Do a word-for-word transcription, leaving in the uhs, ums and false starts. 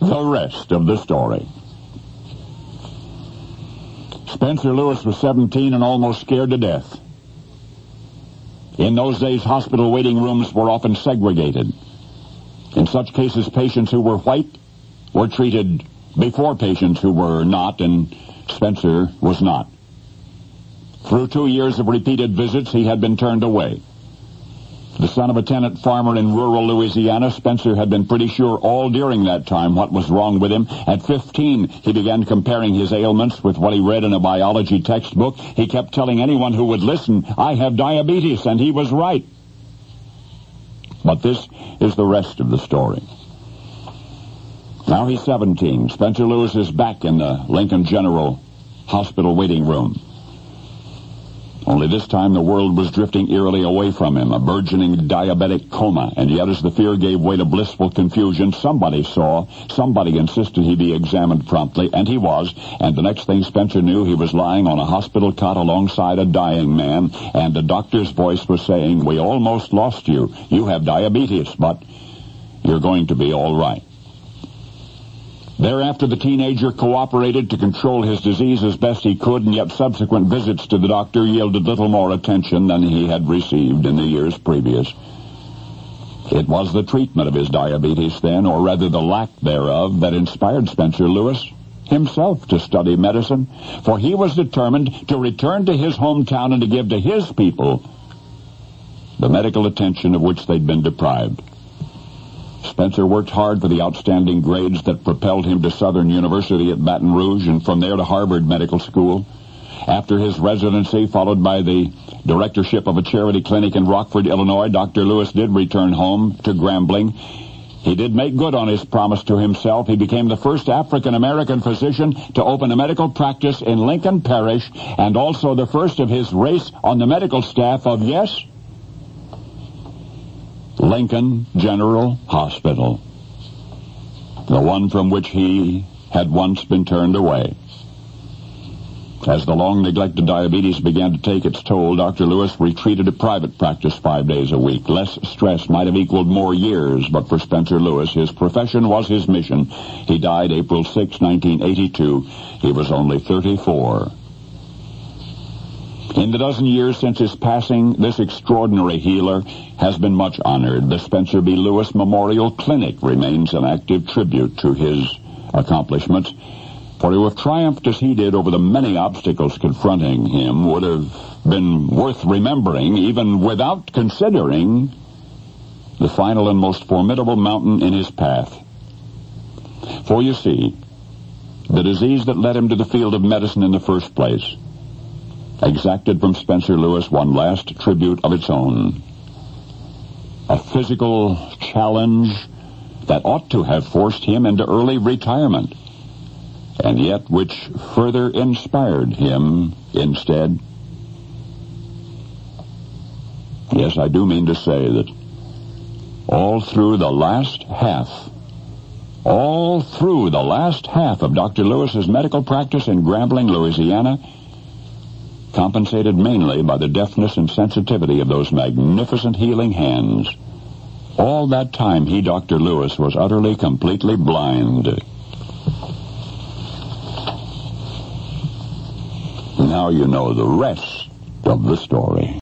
the rest of the story. Spencer Lewis was seventeen and almost scared to death. In those days, hospital waiting rooms were often segregated. In such cases, patients who were white were treated before patients who were not, and Spencer was not. Through two years of repeated visits, he had been turned away. The son of a tenant farmer in rural Louisiana, Spencer had been pretty sure all during that time what was wrong with him. At fifteen, he began comparing his ailments with what he read in a biology textbook. He kept telling anyone who would listen, "I have diabetes," and he was right. But this is the rest of the story. Now he's seventeen. Spencer Lewis is back in the Lincoln General Hospital waiting room. Only this time the world was drifting eerily away from him, a burgeoning diabetic coma, and yet as the fear gave way to blissful confusion, somebody saw, somebody insisted he be examined promptly, and he was, and the next thing Spencer knew, he was lying on a hospital cot alongside a dying man, and the doctor's voice was saying, "We almost lost you. You have diabetes, but you're going to be all right." Thereafter, the teenager cooperated to control his disease as best he could, and yet subsequent visits to the doctor yielded little more attention than he had received in the years previous. It was the treatment of his diabetes then, or rather the lack thereof, that inspired Spencer Lewis himself to study medicine, for he was determined to return to his hometown and to give to his people the medical attention of which they'd been deprived. Spencer worked hard for the outstanding grades that propelled him to Southern University at Baton Rouge and from there to Harvard Medical School. After his residency, followed by the directorship of a charity clinic in Rockford, Illinois, Doctor Lewis did return home to Grambling. He did make good on his promise to himself. He became the first African-American physician to open a medical practice in Lincoln Parish and also the first of his race on the medical staff of, yes, Lincoln General Hospital, the one from which he had once been turned away. As the long-neglected diabetes began to take its toll, Doctor Lewis retreated to private practice five days a week. Less stress might have equaled more years, but for Spencer Lewis, his profession was his mission. He died April sixth, nineteen eighty-two. He was only thirty-four. In the dozen years since his passing, this extraordinary healer has been much honored. The Spencer B. Lewis Memorial Clinic remains an active tribute to his accomplishments, for to have triumphed as he did over the many obstacles confronting him would have been worth remembering, even without considering the final and most formidable mountain in his path. For you see, the disease that led him to the field of medicine in the first place exacted from Spencer Lewis one last tribute of its own. A physical challenge that ought to have forced him into early retirement, and yet which further inspired him instead. Yes, I do mean to say that all through the last half, all through the last half of Doctor Lewis's medical practice in Grambling, Louisiana, compensated mainly by the deftness and sensitivity of those magnificent healing hands. All that time, he, Doctor Lewis, was utterly, completely blind. Now you know the rest of the story.